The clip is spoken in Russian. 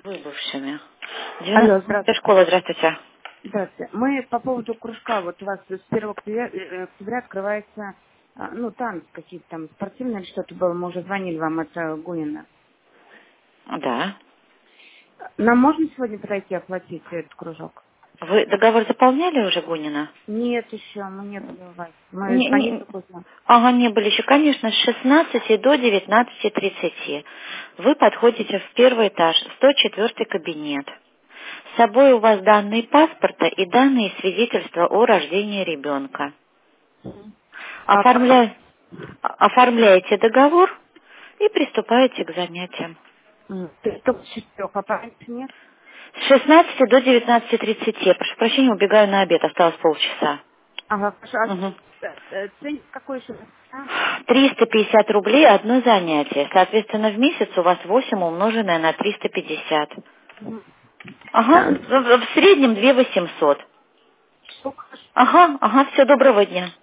Выбывшими. Алло, 90-я здравствуйте. школа, здравствуйте. Здравствуйте. Мы по поводу кружка, вот у вас с 1 октября открывается, ну, танцы какие-то там, спортивные или что-то было, мы уже звонили вам, это Гунина. Да. Нам можно сегодня подойти оплатить этот кружок? Вы договор заполняли уже, Гунина? Нет еще, мы не были у вас. Мы Не, звонили не- только узнать. Ага, не были еще, конечно, с 16 до 19:30. Вы подходите в первый этаж, 104 кабинет. С собой у вас данные паспорта и данные свидетельства о рождении ребенка. А как? Оформляете договор и приступаете к занятиям. Ты только с 4, а пораньше нет? С 16 до 19:30. Прошу прощения, убегаю на обед, осталось полчаса. Ага, хорошо. Мгм. Ценник какой еще? 350 рублей одно занятие. Соответственно, в месяц у вас 8 умноженное на 350. Мгм. Ага, в среднем 2 800. Все хорошо. Ага, ага, все, доброго дня.